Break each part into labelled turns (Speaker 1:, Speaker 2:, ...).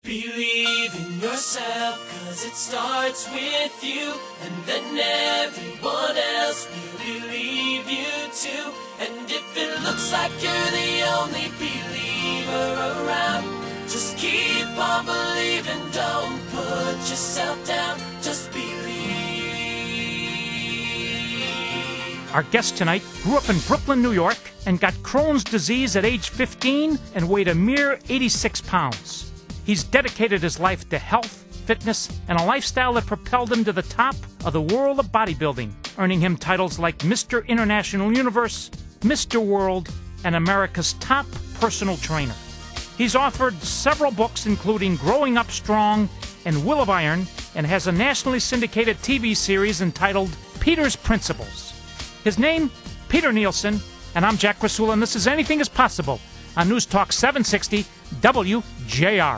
Speaker 1: Believe in yourself, 'cause it starts with you, and then everyone else will believe you too. And if it looks like you're the only believer around, just keep on believing, don't put yourself down, just believe.
Speaker 2: Our guest tonight grew up in Brooklyn, New York, and got Crohn's disease at age 15 and weighed a mere 86 pounds. He's dedicated his life to health, fitness, and a lifestyle that propelled him to the top of the world of bodybuilding, earning him titles like Mr. International Universe, Mr. World, and America's top personal trainer. He's authored several books, including Growing Up Strong and Will of Iron, and has a nationally syndicated TV series entitled Peter's Principles. His name, Peter Nielsen, and I'm Jack Krasula, and this is Anything is Possible on News Talk 760 WJR.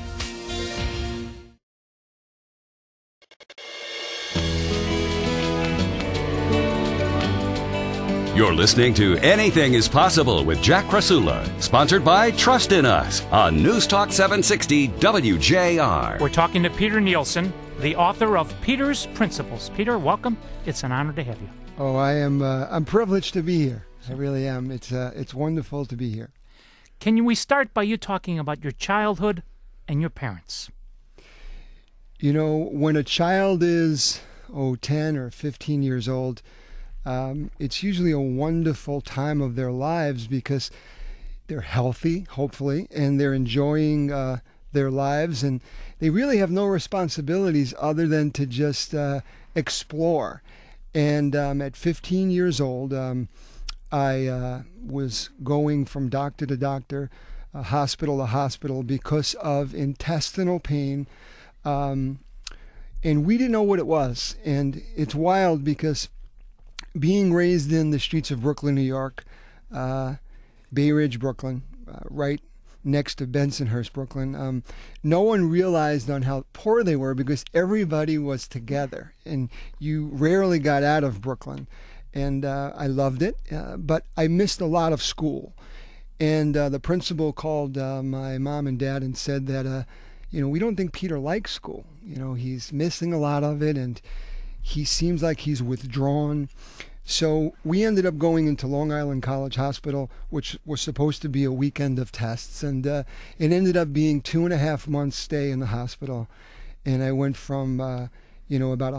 Speaker 3: You're listening to Anything is Possible with Jack Krasula, sponsored by Trust in Us on News Talk 760 WJR.
Speaker 2: We're talking to Peter Nielsen, the author of Peter's Principles. Peter, welcome. It's an honor to have you.
Speaker 4: Oh, I'm privileged to be here. I really am. It's wonderful to be here.
Speaker 2: Can we start by you talking about your childhood and your parents?
Speaker 4: You know, when a child is 10 or 15 years old, it's usually a wonderful time of their lives because they're healthy, hopefully, and they're enjoying their lives, and they really have no responsibilities other than to just explore. And at 15 years old, I was going from doctor to doctor, hospital to hospital, because of intestinal pain, and we didn't know what it was. And it's wild because being raised in the streets of Brooklyn, New York, Bay Ridge, Brooklyn, right next to Bensonhurst, Brooklyn, no one realized on how poor they were because everybody was together, and you rarely got out of Brooklyn. And I loved it, but I missed a lot of school. And the principal called my mom and dad and said that, we don't think Peter likes school. He's missing a lot of it, and he seems like he's withdrawn. So we ended up going into Long Island College Hospital, which was supposed to be a weekend of tests. And it ended up being 2.5 months stay in the hospital. And I went from about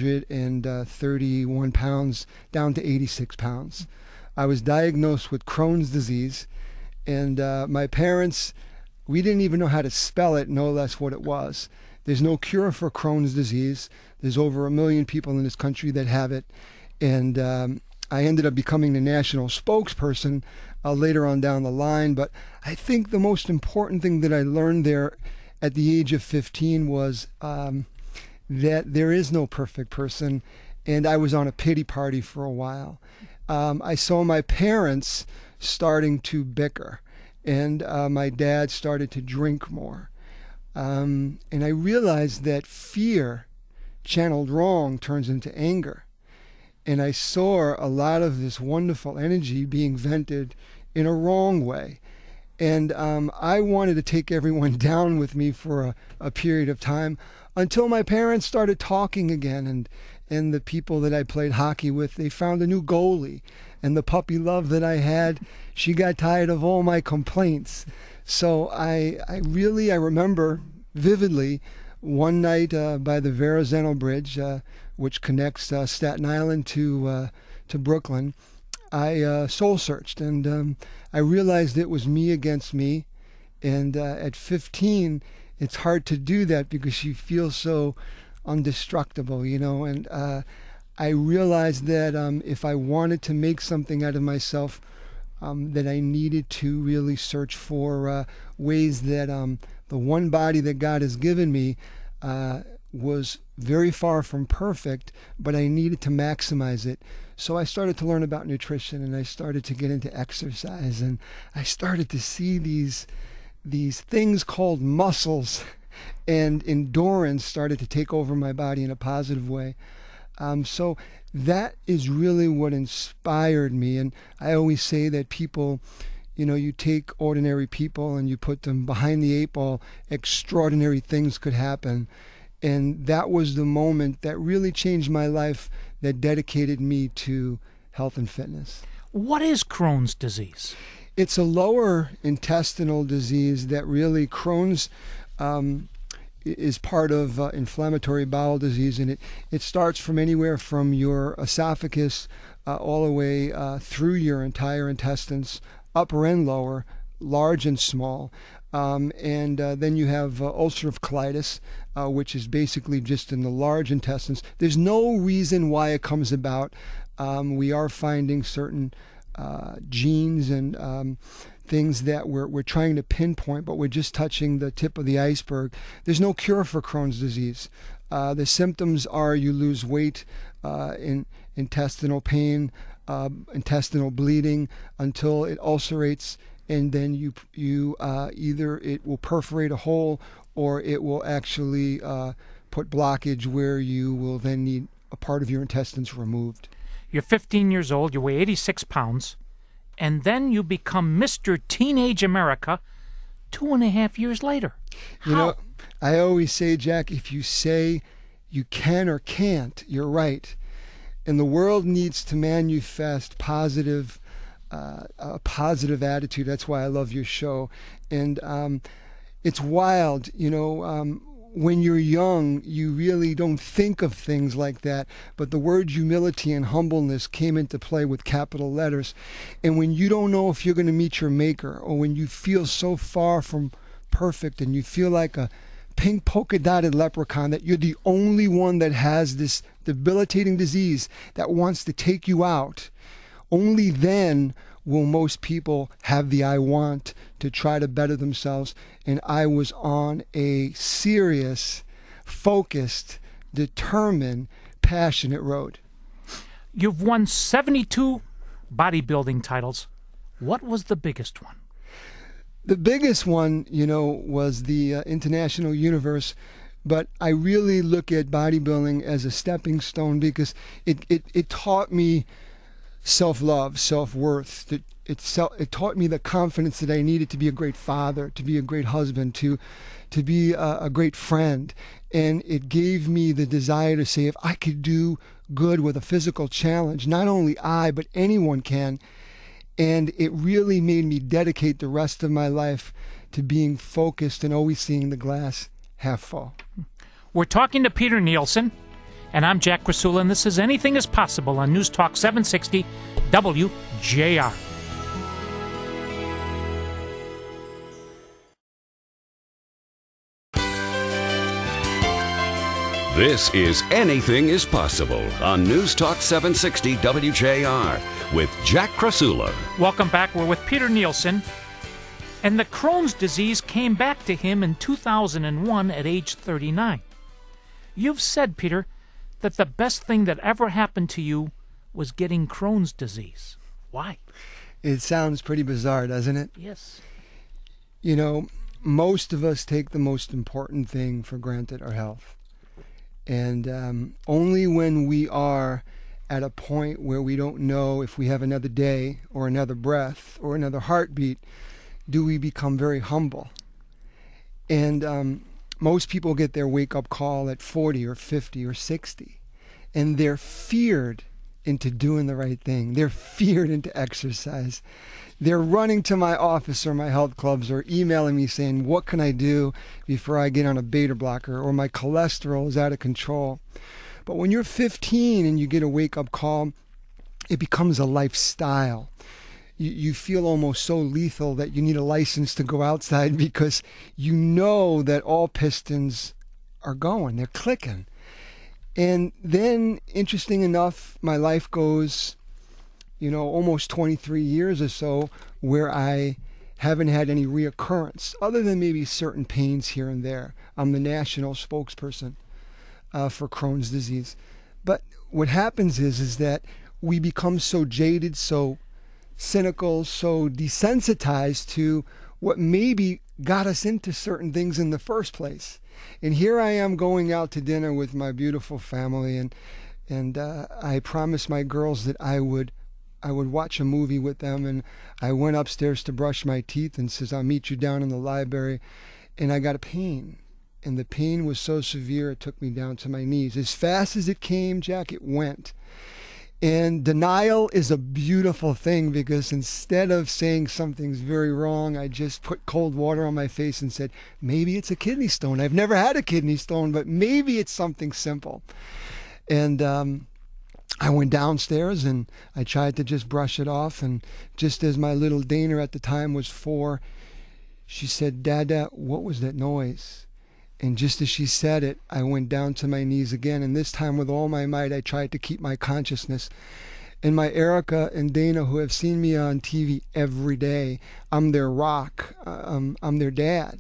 Speaker 4: 131 pounds down to 86 pounds. I was diagnosed with Crohn's disease, and my parents, we didn't even know how to spell it, no less what it was. There's no cure for Crohn's disease. There's over 1 million people in this country that have it, and I ended up becoming the national spokesperson later on down the line. But I think the most important thing that I learned there at the age of 15 was that there is no perfect person, and I was on a pity party for a while. I saw my parents starting to bicker, and my dad started to drink more. And I realized that fear channeled wrong turns into anger. And I saw a lot of this wonderful energy being vented in a wrong way. And I wanted to take everyone down with me for a period of time, until my parents started talking again, and the people that I played hockey with, they found a new goalie. And the puppy love that I had, she got tired of all my complaints. So I remember vividly one night by the Verrazano Bridge, which connects Staten Island to Brooklyn, I soul searched, and I realized it was me against me. And at 15, it's hard to do that because you feel so indestructible, and I realized that if I wanted to make something out of myself, that I needed to really search for ways that the one body that God has given me was very far from perfect, but I needed to maximize it. So I started to learn about nutrition, and I started to get into exercise, and I started to see these things called muscles and endurance started to take over my body in a positive way. So that is really what inspired me. And I always say that people, you take ordinary people and you put them behind the eight ball, extraordinary things could happen. And that was the moment that really changed my life, that dedicated me to health and fitness.
Speaker 2: What is Crohn's disease?
Speaker 4: It's a lower intestinal disease that really, Crohn's is part of inflammatory bowel disease, and it starts from anywhere from your esophagus all the way through your entire intestines, upper and lower, large and small. And then you have ulcerative colitis, which is basically just in the large intestines. There's no reason why it comes about. We are finding certain genes and things that we're trying to pinpoint, but we're just touching the tip of the iceberg. There's no cure for Crohn's disease. The symptoms are you lose weight, intestinal pain, intestinal bleeding until it ulcerates, and then you either it will perforate a hole or it will actually put blockage where you will then need a part of your intestines removed.
Speaker 2: You're 15 years old, you weigh 86 pounds, and then you become Mr. Teenage America 2.5 years later. How?
Speaker 4: I always say, Jack, if you say you can or can't, you're right. And the world needs to manifest a positive attitude. That's why I love your show. And it's wild, when you're young, you really don't think of things like that. But the words humility and humbleness came into play with capital letters. And when you don't know if you're going to meet your maker, or when you feel so far from perfect and you feel like a pink polka-dotted leprechaun, that you're the only one that has this debilitating disease that wants to take you out, only then will most people have the I want to try to better themselves. And I was on a serious, focused, determined, passionate road.
Speaker 2: You've won 72 bodybuilding titles. What was the biggest one?
Speaker 4: The biggest one, was the International Universe. But I really look at bodybuilding as a stepping stone because it taught me self-love, self-worth. It taught me the confidence that I needed to be a great father, to be a great husband, to be a great friend. And it gave me the desire to say, if I could do good with a physical challenge, not only I, but anyone can. And it really made me dedicate the rest of my life to being focused and always seeing the glass half full.
Speaker 2: We're talking to Peter Nielsen, and I'm Jack Krasula, and this is Anything is Possible on News Talk 760 WJR.
Speaker 3: This is Anything is Possible on News Talk 760 WJR with Jack Krasula.
Speaker 2: Welcome back. We're with Peter Nielsen. And the Crohn's disease came back to him in 2001 at age 39. You've said, Peter, that the best thing that ever happened to you was getting Crohn's disease. Why?
Speaker 4: It sounds pretty bizarre, doesn't it?
Speaker 2: Yes.
Speaker 4: Most of us take the most important thing for granted, our health. And only when we are at a point where we don't know if we have another day or another breath or another heartbeat do we become very humble. And most people get their wake-up call at 40 or 50 or 60, and they're feared into doing the right thing. They're feared into exercise. They're running to my office or my health clubs or emailing me saying, what can I do before I get on a beta blocker, or my cholesterol is out of control. But when you're 15 and you get a wake-up call, it becomes a lifestyle. You feel almost so lethal that you need a license to go outside because you know that all pistons are going, they're clicking. And then, interesting enough, my life goes, almost 23 years or so where I haven't had any reoccurrence, other than maybe certain pains here and there. I'm the national spokesperson for Crohn's disease. But what happens is that we become so jaded, so cynical, so desensitized to what maybe got us into certain things in the first place. And here I am going out to dinner with my beautiful family, and I promised my girls that I would I would watch a movie with them, and I went upstairs to brush my teeth and says, I'll meet you down in the library. And I got a pain. And the pain was so severe, it took me down to my knees. As fast as it came, Jack, it went. And denial is a beautiful thing, because instead of saying something's very wrong, I just put cold water on my face and said, maybe it's a kidney stone. I've never had a kidney stone, but maybe it's something simple. And I went downstairs and I tried to just brush it off. And just as my little Dana at the time was 4, she said, Dada, what was that noise? And just as she said it, I went down to my knees again. And this time with all my might, I tried to keep my consciousness. And my Erica and Dana, who have seen me on TV every day, I'm their rock. I'm their dad.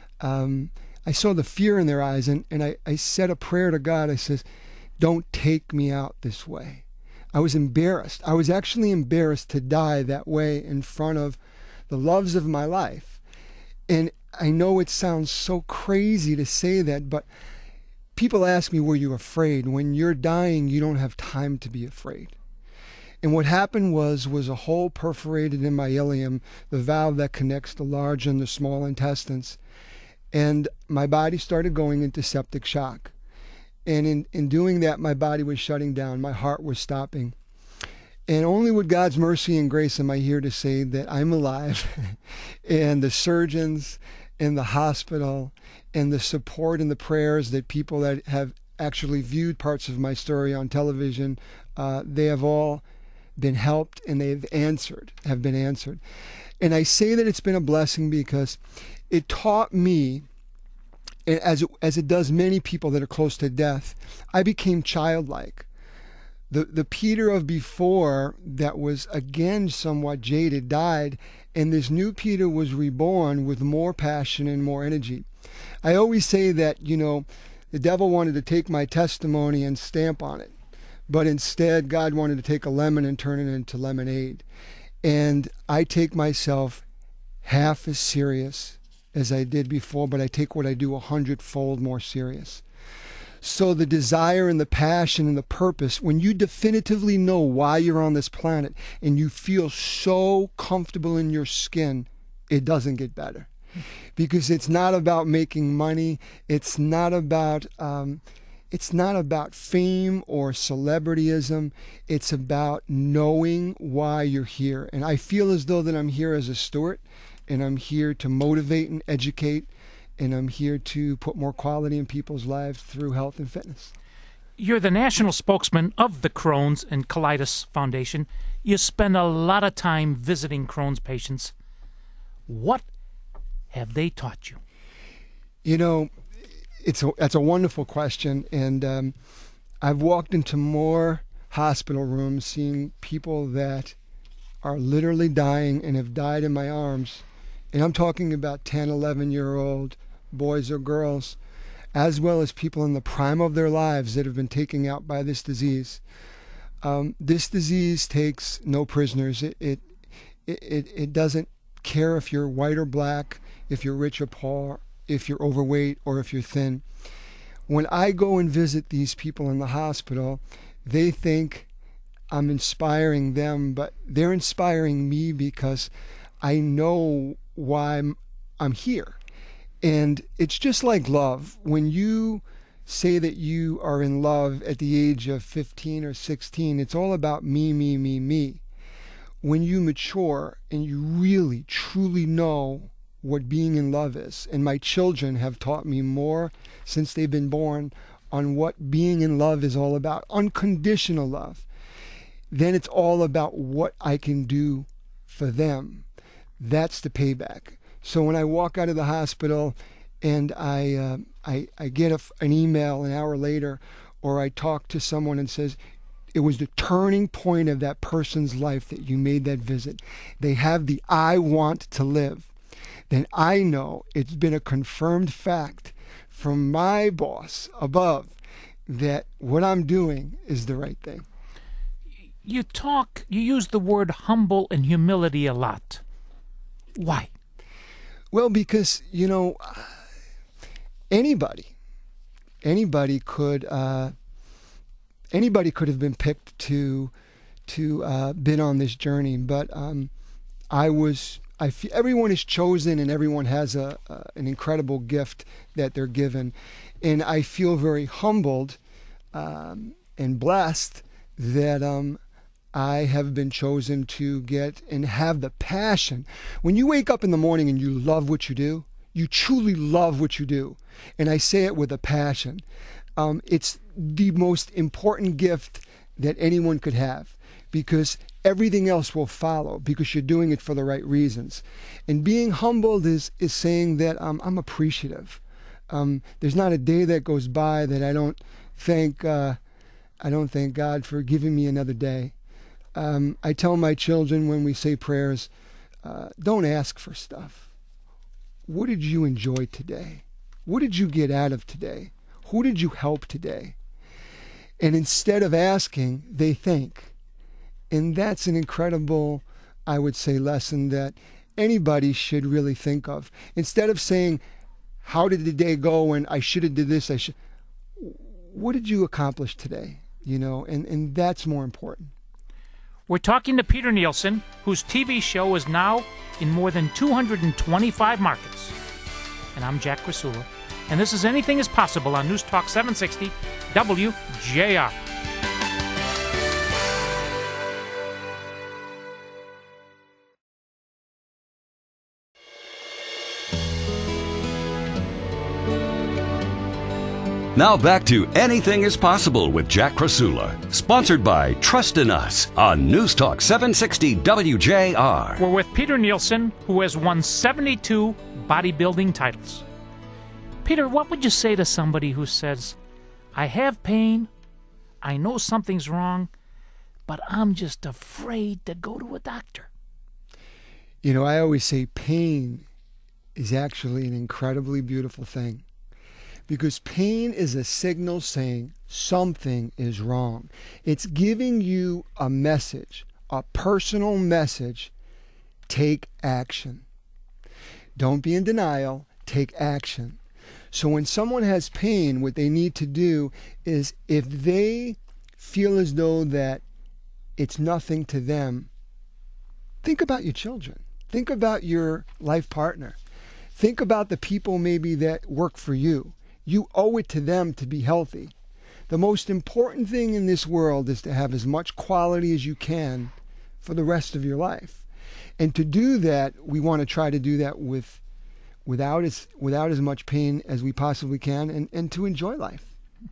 Speaker 4: I saw the fear in their eyes, and I said a prayer to God. I says, don't take me out this way. I was embarrassed. I was actually embarrassed to die that way in front of the loves of my life. And I know it sounds so crazy to say that, but people ask me, were you afraid? When you're dying, you don't have time to be afraid. And what happened was a hole perforated in my ileum, the valve that connects the large and the small intestines. And my body started going into septic shock. And in doing that, my body was shutting down. My heart was stopping. And only with God's mercy and grace am I here to say that I'm alive. And the surgeons in the hospital and the support and the prayers that people that have actually viewed parts of my story on television, they have all been helped, and have been answered. And I say that it's been a blessing because it taught me, as it does many people that are close to death, I became childlike. The Peter of before that was again somewhat jaded died, and this new Peter was reborn with more passion and more energy. I always say that, the devil wanted to take my testimony and stamp on it, but instead God wanted to take a lemon and turn it into lemonade. And I take myself half as serious as I did before, but I take what I do 100-fold more serious. So the desire and the passion and the purpose, when you definitively know why you're on this planet and you feel so comfortable in your skin, it doesn't get better. Because it's not about making money. It's not about fame or celebrityism. It's about knowing why you're here. And I feel as though that I'm here as a steward, and I'm here to motivate and educate, and I'm here to put more quality in people's lives through health and fitness.
Speaker 2: You're the national spokesman of the Crohn's and Colitis Foundation. You spend a lot of time visiting Crohn's patients. What have they taught you?
Speaker 4: That's a wonderful question. And I've walked into more hospital rooms seeing people that are literally dying and have died in my arms. And I'm talking about 10, 11-year-old boys or girls, as well as people in the prime of their lives that have been taken out by this disease. This disease takes no prisoners. It doesn't care if you're white or black, if you're rich or poor, if you're overweight or if you're thin. When I go and visit these people in the hospital, they think I'm inspiring them, but they're inspiring me because I know why I'm here. And it's just like love. When you say that you are in love at the age of 15 or 16, it's all about me, me, me, me. When you mature and you really, truly know what being in love is, and my children have taught me more since they've been born on what being in love is all about, unconditional love, then it's all about what I can do for them. That's the payback. So when I walk out of the hospital and I get an email an hour later, or I talk to someone and says, it was the turning point of that person's life that you made that visit. They have the I want to live. Then I know it's been a confirmed fact from my boss above that what I'm doing is the right thing.
Speaker 2: You use the word humble and humility a lot. Why?
Speaker 4: Well, because, anybody could have been picked to been on this journey. But I feel everyone is chosen and everyone has an incredible gift that they're given. And I feel very humbled and blessed that I have been chosen to get and have the passion. When you wake up in the morning and you love what you do, you truly love what you do. And I say it with a passion. It's the most important gift that anyone could have, because everything else will follow, because you're doing it for the right reasons. And being humbled is saying that I'm appreciative. There's not a day that goes by that I don't thank God for giving me another day. I tell my children when we say prayers, don't ask for stuff. What did you enjoy today? What did you get out of today? Who did you help today? And instead of asking, they thank. And that's an incredible, I would say, lesson that anybody should really think of. Instead of saying, how did the day go and I should have did this, what did you accomplish today? And that's more important.
Speaker 2: We're talking to Peter Nielsen, whose TV show is now in more than 225 markets. And I'm Jack Krasula. And this is Anything is Possible on News Talk 760 WJR.
Speaker 3: Now back to Anything is Possible with Jack Krasula, sponsored by Trust in Us on News Talk 760 WJR.
Speaker 2: We're with Peter Nielsen, who has won 72 bodybuilding titles. Peter, what would you say to somebody who says, I have pain, I know something's wrong, but I'm just afraid to go to a doctor?
Speaker 4: I always say pain is actually an incredibly beautiful thing. Because pain is a signal saying something is wrong. It's giving you a message, a personal message. Take action. Don't be in denial. Take action. So when someone has pain, what they need to do is, if they feel as though that it's nothing to them, think about your children. Think about your life partner. Think about the people maybe that work for you. You owe it to them to be healthy. The most important thing in this world is to have as much quality as you can for the rest of your life. And to do that, we want to try to do that without as much pain as we possibly can, and to enjoy life.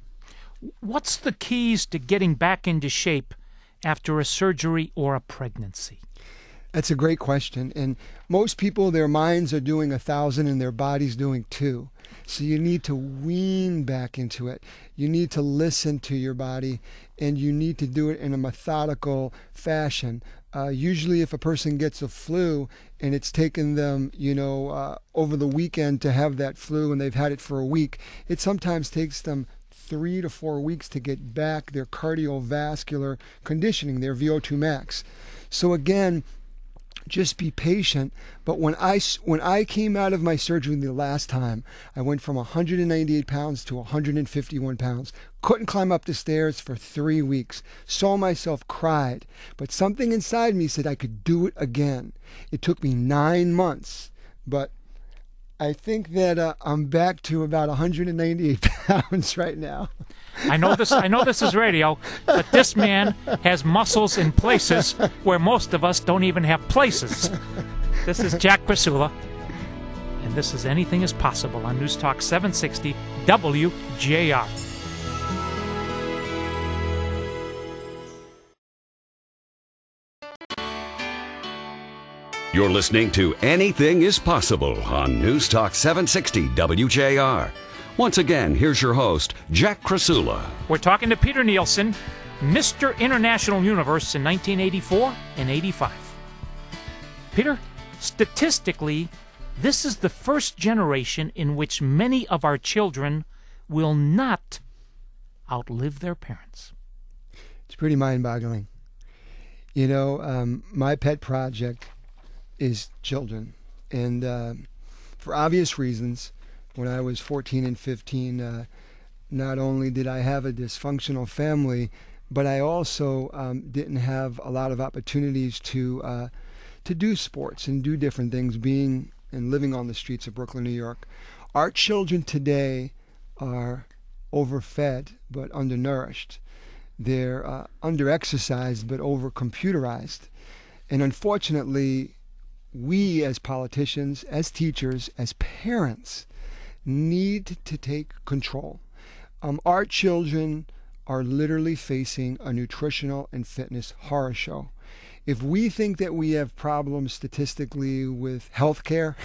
Speaker 2: What's the keys to getting back into shape after a surgery or a pregnancy?
Speaker 4: That's a great question. And most people, their minds are doing 1,000 and their body's doing 2. So you need to wean back into it. You need to listen to your body, and you need to do it in a methodical fashion. Usually if a person gets a flu and it's taken them, over the weekend to have that flu and they've had it for a week, it sometimes takes them 3 to 4 weeks to get back their cardiovascular conditioning, their VO2 max. So again, just be patient. But when I came out of my surgery the last time, I went from 198 pounds to 151 pounds. Couldn't climb up the stairs for 3 weeks. Saw myself, cried. But something inside me said I could do it again. It took me 9 months, but I think that I'm back to about 198 pounds right now.
Speaker 2: I know this is radio, but this man has muscles in places where most of us don't even have places. This is Jack Krasula, and this is Anything is Possible on News Talk 760 WJR.
Speaker 3: You're listening to Anything is Possible on News Talk 760 WJR. Once again, here's your host, Jack Krasula.
Speaker 2: We're talking to Peter Nielsen, Mr. International Universe in 1984 and 85. Peter, statistically, this is the first generation in which many of our children will not outlive their parents.
Speaker 4: It's pretty mind-boggling. My pet project is children. And for obvious reasons, when I was 14 and 15, not only did I have a dysfunctional family, but I also didn't have a lot of opportunities to do sports and do different things, being and living on the streets of Brooklyn, New York. Our children today are overfed but undernourished. They're underexercised but overcomputerized. And unfortunately, we as politicians, as teachers, as parents, need to take control. Our children are literally facing a nutritional and fitness horror show. If we think that we have problems statistically with healthcare,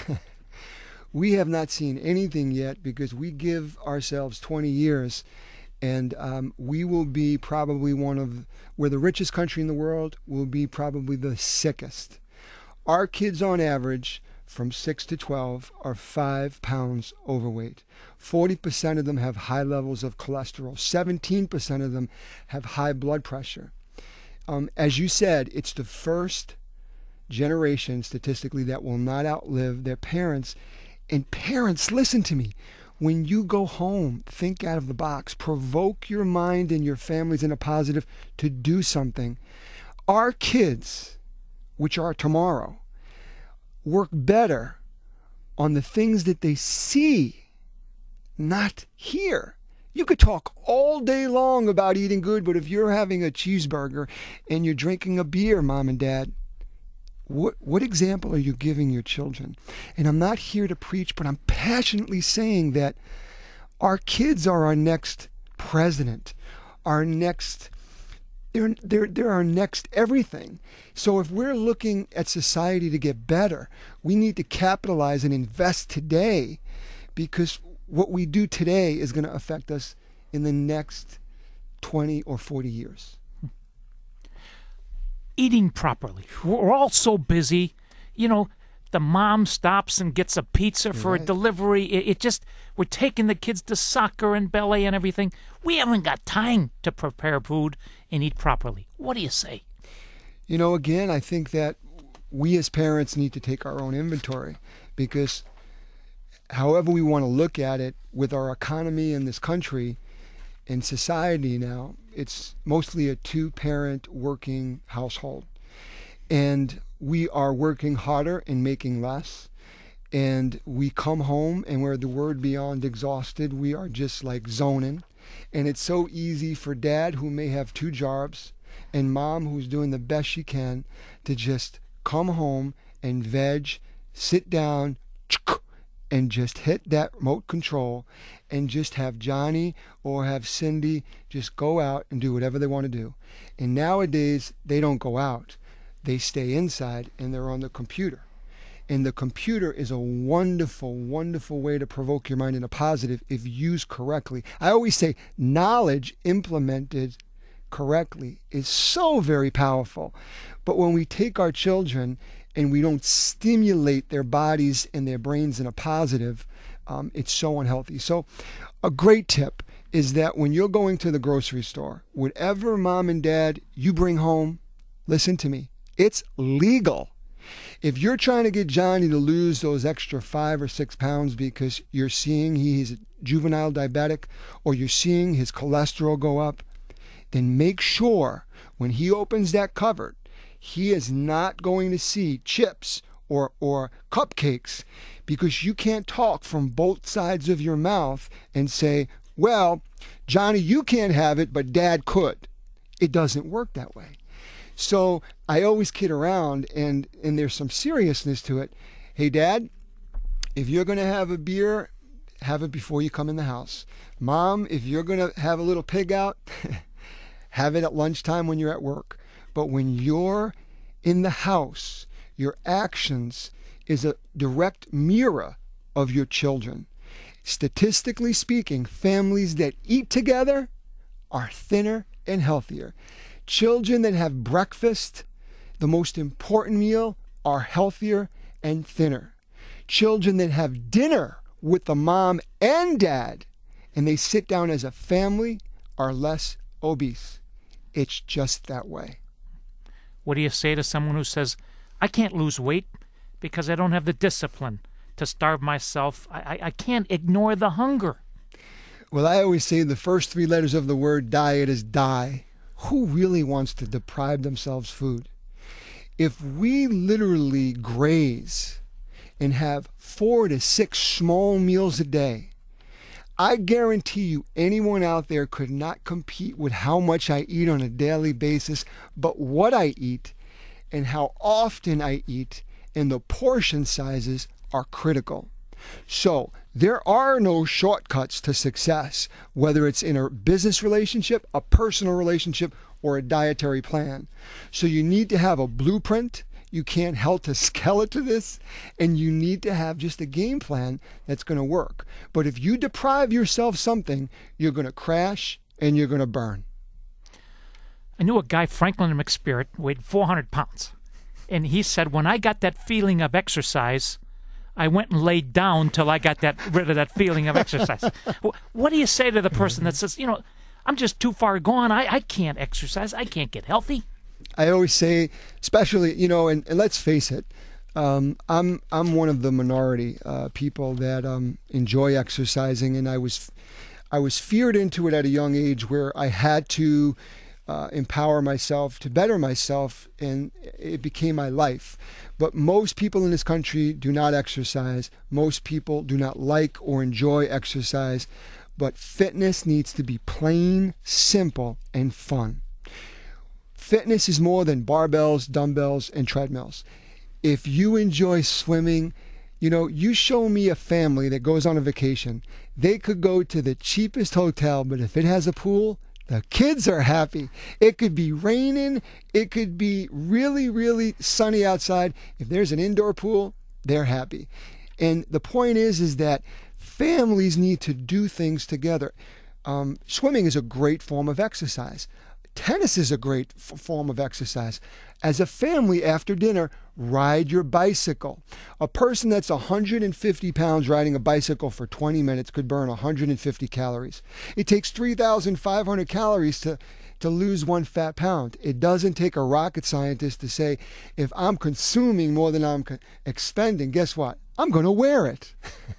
Speaker 4: we have not seen anything yet, because we give ourselves 20 years and we will be probably we're the richest country in the world, will be probably the sickest. Our kids on average from 6 to 12 are 5 pounds overweight. 40% of them have high levels of cholesterol. 17% of them have high blood pressure. As you said, it's the first generation statistically that will not outlive their parents. And parents, listen to me. When you go home, think out of the box. Provoke your mind and your families in a positive to do something. Our kids, which are tomorrow, work better on the things that they see, not hear. You could talk all day long about eating good, but if you're having a cheeseburger and you're drinking a beer, Mom and Dad, what example are you giving your children? And I'm not here to preach, but I'm passionately saying that our kids are our next president, our next, they're our next everything. So if we're looking at society to get better, we need to capitalize and invest today, because what we do today is going to affect us in the next 20 or 40 years.
Speaker 2: Eating properly. We're all so busy. You know, the mom stops and gets a pizza for a delivery. We're taking the kids to soccer and ballet and everything. We haven't got time to prepare food and eat properly. What do you say?
Speaker 4: You know, again, I think that we as parents need to take our own inventory, because however we want to look at it, with our economy in this country and society now, it's mostly a two-parent working household. And we are working harder and making less. And we come home and we're the word beyond exhausted. We are just like zoning. And it's so easy for Dad, who may have 2 jobs, and Mom, who's doing the best she can, to just come home and sit down, and just hit that remote control and just have Johnny or have Cindy just go out and do whatever they want to do. And nowadays, they don't go out. They stay inside and they're on the computer. And the computer is a wonderful, wonderful way to provoke your mind in a positive if used correctly. I always say knowledge implemented correctly is so very powerful. But when we take our children and we don't stimulate their bodies and their brains in a positive, it's so unhealthy. So a great tip is that when you're going to the grocery store, whatever Mom and Dad you bring home, listen to me, it's legal. If you're trying to get Johnny to lose those extra 5 or 6 pounds because you're seeing he's a juvenile diabetic, or you're seeing his cholesterol go up, then make sure when he opens that cupboard, he is not going to see chips or cupcakes, because you can't talk from both sides of your mouth and say, well, Johnny, you can't have it, but Dad could. It doesn't work that way. So I always kid around, and there's some seriousness to it. Hey, Dad, if you're going to have a beer, have it before you come in the house. Mom, if you're going to have a little pig out, have it at lunchtime when you're at work. But when you're in the house, your actions is a direct mirror of your children. Statistically speaking, families that eat together are thinner and healthier. Children that have breakfast, the most important meal, are healthier and thinner. Children that have dinner with the mom and dad and they sit down as a family are less obese. It's just that way.
Speaker 2: What do you say to someone who says, I can't lose weight because I don't have the discipline to starve myself? I can't ignore the hunger.
Speaker 4: Well, I always say the first 3 letters of the word diet is die. who really wants to deprive themselves food? If we literally graze and have 4 to 6 small meals a day, I guarantee you anyone out there could not compete with how much I eat on a daily basis, but what I eat and how often I eat and the portion sizes are critical. So there are no shortcuts to success, whether it's in a business relationship, a personal relationship, or a dietary plan. So you need to have a blueprint. You can't help to skeleton this, and you need to have just a game plan that's going to work. But if you deprive yourself something, you're going to crash and you're going to burn.
Speaker 2: I knew a guy, Franklin McSpirit, weighed 400 pounds. And he said, when I got that feeling of exercise, I went and laid down till I got rid of that feeling of exercise. What do you say to the person that says, I'm just too far gone. I can't exercise. I can't get healthy.
Speaker 4: I always say, especially, and let's face it, I'm one of the minority people that enjoy exercising, and I was feared into it at a young age where I had to empower myself to better myself, and it became my life. But most people in this country do not exercise. Most people do not like or enjoy exercise. But fitness needs to be plain, simple, and fun. Fitness is more than barbells, dumbbells, and treadmills. If you enjoy swimming, you show me a family that goes on a vacation. They could go to the cheapest hotel, but if it has a pool, the kids are happy. It could be raining. It could be really, really sunny outside. If there's an indoor pool, they're happy. And the point is that families need to do things together. Swimming is a great form of exercise. Tennis is a great form of exercise. As a family, after dinner, ride your bicycle. A person that's 150 pounds riding a bicycle for 20 minutes could burn 150 calories. It takes 3,500 calories to lose 1 fat pound. It doesn't take a rocket scientist to say, if I'm consuming more than I'm expending, guess what? I'm going to wear it.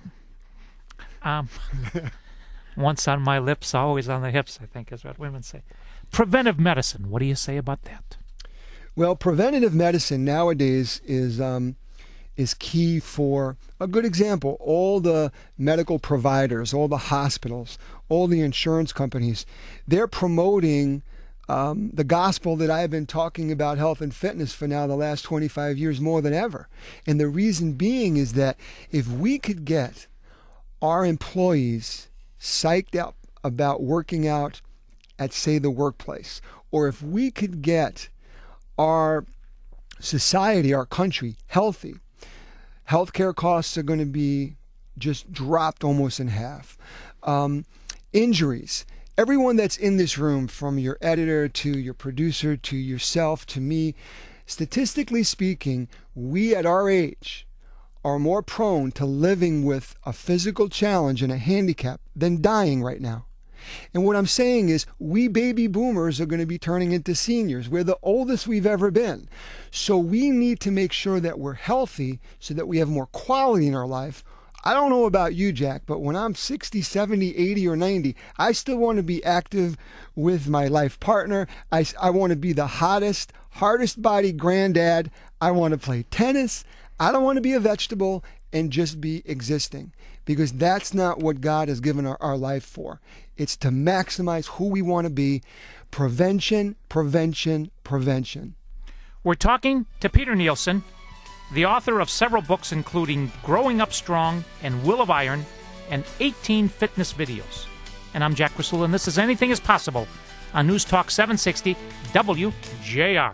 Speaker 2: Once on my lips, always on the hips, I think is what women say. Preventive medicine, what do you say about that?
Speaker 4: Well, preventative medicine nowadays is key. For a good example, all the medical providers, all the hospitals, all the insurance companies, they're promoting the gospel that I've been talking about health and fitness for now the last 25 years more than ever. And the reason being is that if we could get our employees psyched up about working out at, say, the workplace, or if we could get our society, our country, healthy, healthcare costs are going to be just dropped almost in half. Injuries. Everyone that's in this room, from your editor to your producer to yourself to me, statistically speaking, we at our age are more prone to living with a physical challenge and a handicap than dying right now. And what I'm saying is, we baby boomers are going to be turning into seniors. We're the oldest we've ever been. So we need to make sure that we're healthy so that we have more quality in our life. I don't know about you, Jack, but when I'm 60, 70, 80, or 90, I still want to be active with my life partner. I want to be the hottest, hardest body granddad. I want to play tennis. I don't want to be a vegetable and just be existing, because that's not what God has given our life for. It's to maximize who we want to be. Prevention, prevention, prevention.
Speaker 2: We're talking to Peter Nielsen, the author of several books including Growing Up Strong and Will of Iron and 18 fitness videos. And I'm Jack Krasula, and this is Anything is Possible on News Talk 760 WJR.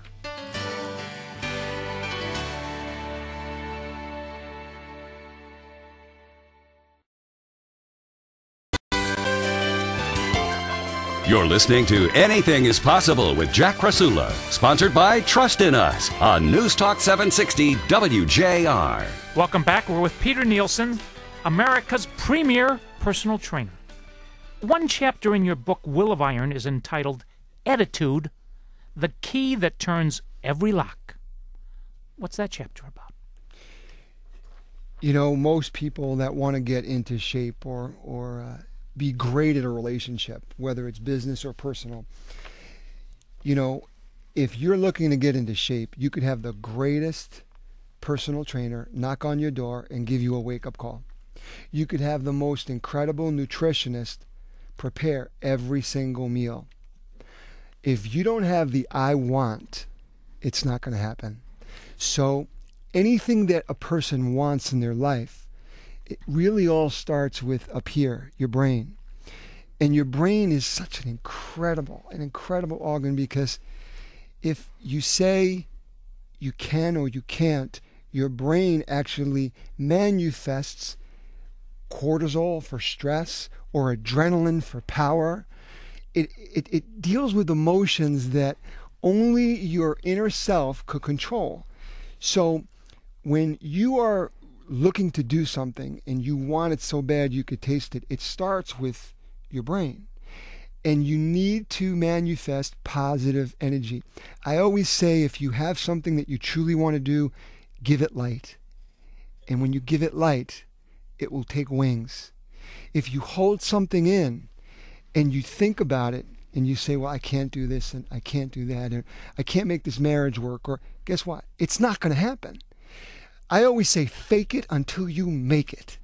Speaker 3: You're listening to Anything is Possible with Jack Krasula, sponsored by Trust in Us on News Talk 760 WJR.
Speaker 2: Welcome back. We're with Peter Nielsen, America's premier personal trainer. One chapter in your book, Will of Iron, is entitled Attitude, the Key That Turns Every Lock. What's that chapter about?
Speaker 4: You know, most people that want to get into shape or be great at a relationship, whether it's business or personal, if you're looking to get into shape, you could have the greatest personal trainer knock on your door and give you a wake-up call. You could have the most incredible nutritionist prepare every single meal. If you don't have the I want, it's not going to happen. So anything that a person wants in their life, it really all starts with up here, your brain. And your brain is such an incredible organ, because if you say you can or you can't, your brain actually manifests cortisol for stress or adrenaline for power. It deals with emotions that only your inner self could control. So when you are looking to do something and you want it so bad you could taste it, it starts with your brain. And you need to manifest positive energy. I always say, if you have something that you truly want to do, give it light. And when you give it light, it will take wings. If you hold something in and you think about it and you say, well, I can't do this and I can't do that, and I can't make this marriage work, or guess what? It's not going to happen. I always say, fake it until you make it.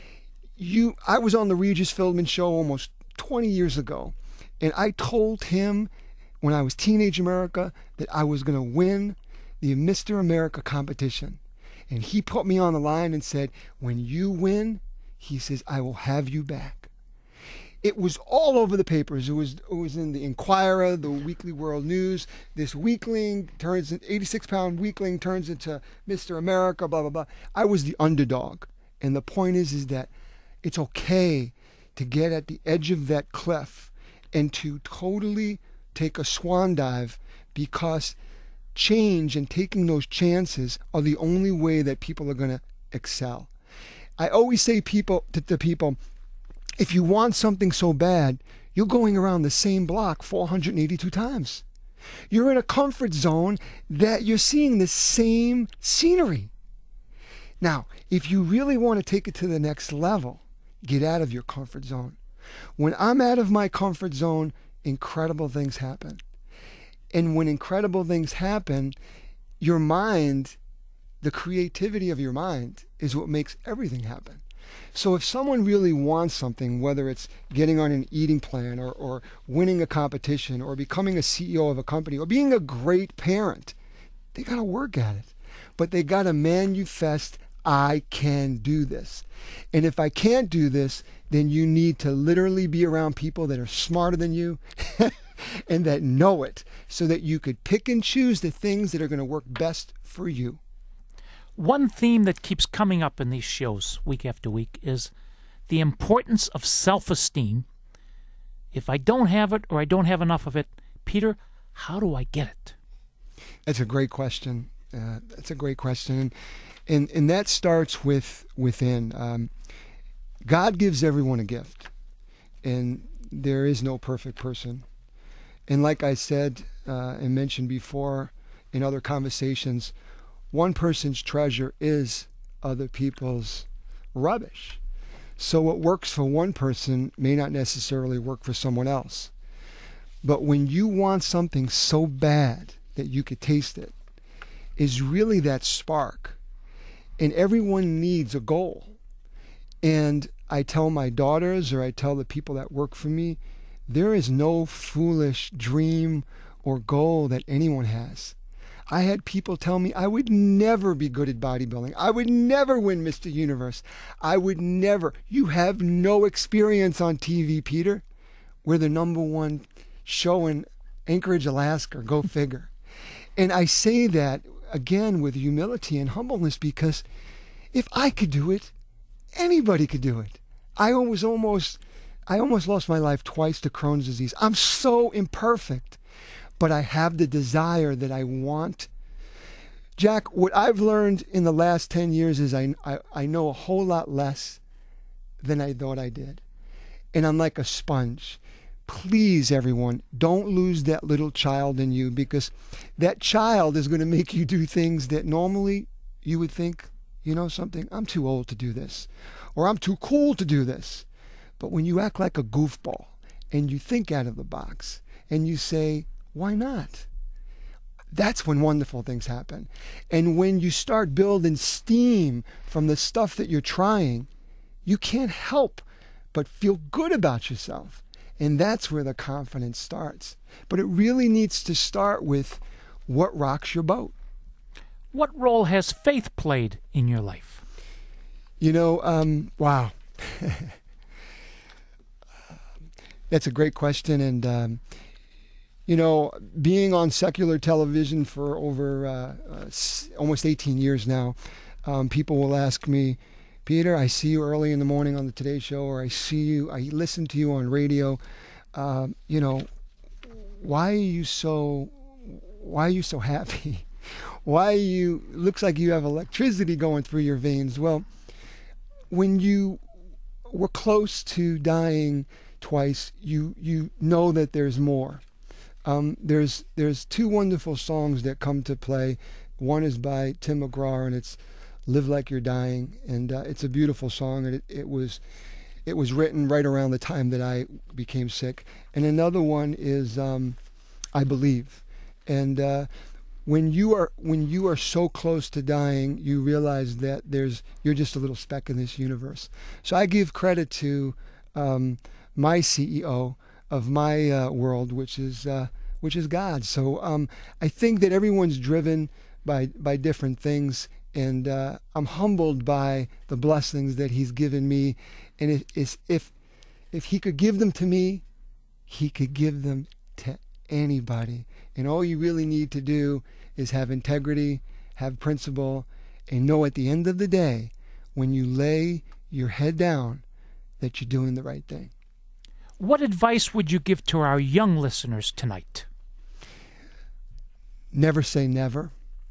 Speaker 4: I was on the Regis Philbin show almost 20 years ago, and I told him when I was Teenage America that I was going to win the Mr. America competition. And he put me on the line and said, when you win, he says, I will have you back. It was all over the papers. It was in the Inquirer, the Weekly World News. This weakling turns, 86-pound weakling turns into Mr. America, blah, blah, blah. I was the underdog. And the point is that it's okay to get at the edge of that cliff and to totally take a swan dive, because change and taking those chances are the only way that people are going to excel. I always say to people, if you want something so bad, you're going around the same block 482 times. You're in a comfort zone that you're seeing the same scenery. Now, if you really want to take it to the next level, get out of your comfort zone. When I'm out of my comfort zone, incredible things happen. And when incredible things happen, your mind, the creativity of your mind, is what makes everything happen. So if someone really wants something, whether it's getting on an eating plan or winning a competition or becoming a CEO of a company or being a great parent, they got to work at it. But they got to manifest, I can do this. And if I can't do this, then you need to literally be around people that are smarter than you and that know it, so that you could pick and choose the things that are going to work best for you.
Speaker 2: One theme that keeps coming up in these shows week after week is the importance of self-esteem. If I don't have it or I don't have enough of it, Peter, how do I get it?
Speaker 4: That's a great question. That's a great question. And that starts within. God gives everyone a gift, and there is no perfect person. And like I said and mentioned before in other conversations, one person's treasure is other people's rubbish. So what works for one person may not necessarily work for someone else. But when you want something so bad that you could taste it, is really that spark. And everyone needs a goal. And I tell my daughters, or I tell the people that work for me, there is no foolish dream or goal that anyone has. I had people tell me I would never be good at bodybuilding. I would never win Mr. Universe. I would never. You have no experience on TV, Peter. We're the #1 show in Anchorage, Alaska. Go figure. And I say that, again, with humility and humbleness, because if I could do it, anybody could do it. I almost lost my life twice to Crohn's disease. I'm so imperfect, but I have the desire that I want. Jack, what I've learned in the last 10 years is I know a whole lot less than I thought I did. And I'm like a sponge. Please, everyone, don't lose that little child in you, because that child is going to make you do things that normally you would think, you know something, I'm too old to do this, or I'm too cool to do this. But when you act like a goofball and you think out of the box and you say, Why not? That's when wonderful things happen. And when you start building steam from the stuff that you're trying, you can't help but feel good about yourself. And that's where the confidence starts. But it really needs to start with what rocks your boat.
Speaker 2: What role has faith played in your life?
Speaker 4: Wow. That's a great question. And, being on secular television for over almost 18 years now, people will ask me, Peter, I see you early in the morning on the Today Show, or I listen to you on radio. Why are you so happy? Looks like you have electricity going through your veins. Well, when you were close to dying twice, you know that there's more. There's two wonderful songs that come to play. One is by Tim McGraw, and it's "Live Like You're Dying," and it's a beautiful song, and it was written right around the time that I became sick. And another one is "I Believe," and when you are so close to dying, you realize that you're just a little speck in this universe. So I give credit to my CEO of my world, which is God. So I think that everyone's driven by different things, and I'm humbled by the blessings that He's given me. And if He could give them to me, He could give them to anybody. And all you really need to do is have integrity, have principle, and know at the end of the day, when you lay your head down, that you're doing the right thing.
Speaker 2: What advice would you give to our young listeners tonight?
Speaker 4: Never say never.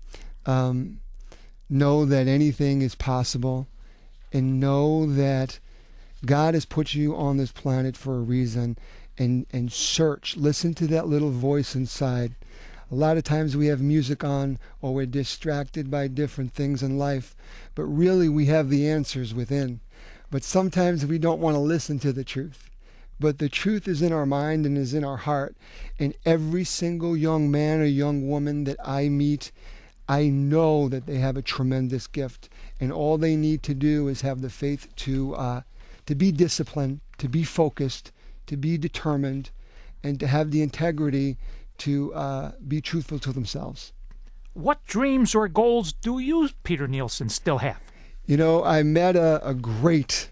Speaker 4: Know that anything is possible, and know that God has put you on this planet for a reason, and search. Listen to that little voice inside. A lot of times we have music on, or we're distracted by different things in life, but really we have the answers within. But sometimes we don't want to listen to the truth. But the truth is in our mind and is in our heart. And every single young man or young woman that I meet, I know that they have a tremendous gift. And all they need to do is have the faith to be disciplined, to be focused, to be determined, and to have the integrity to be truthful to themselves.
Speaker 2: What dreams or goals do you, Peter Nielsen, still have?
Speaker 4: I met a great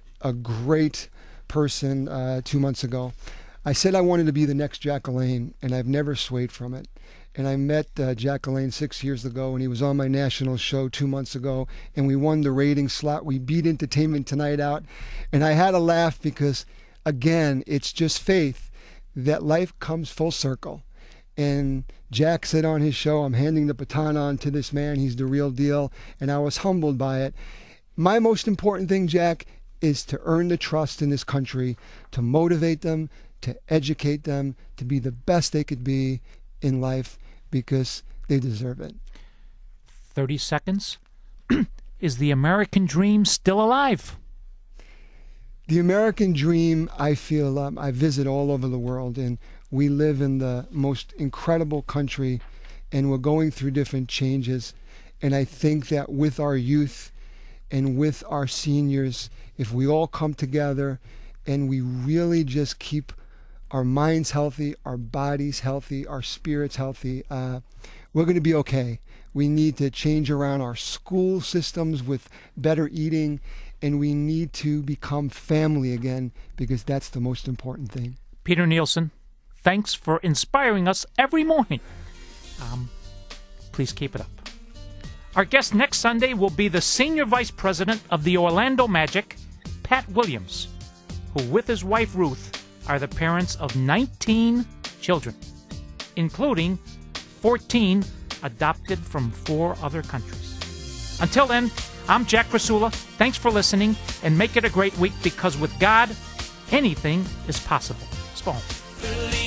Speaker 4: person 2 months ago. I said I wanted to be the next Jack LaLanne, and I've never swayed from it. And I met Jack LaLanne 6 years ago, and he was on my national show 2 months ago, and we won the ratings slot. We beat Entertainment Tonight out, and I had a laugh because, again, it's just faith that life comes full circle. And Jack said on his show, I'm handing the baton on to this man. He's the real deal. And I was humbled by it. My most important thing, Jack, is to earn the trust in this country, to motivate them, to educate them, to be the best they could be in life, because they deserve it.
Speaker 2: 30 seconds. Is the American dream still alive?
Speaker 4: The American dream, I feel, I visit all over the world, and we live in the most incredible country, and we're going through different changes. And I think that with our youth and with our seniors, if we all come together and we really just keep our minds healthy, our bodies healthy, our spirits healthy, we're going to be okay. We need to change around our school systems with better eating, and we need to become family again, because that's the most important thing.
Speaker 2: Peter Nielsen, thanks for inspiring us every morning. Please keep it up. Our guest next Sunday will be the Senior Vice President of the Orlando Magic, Pat Williams, who with his wife Ruth are the parents of 19 children, including 14 adopted from 4 other countries. Until then, I'm Jack Krasula. Thanks for listening, and make it a great week, because with God, anything is possible. Spawn.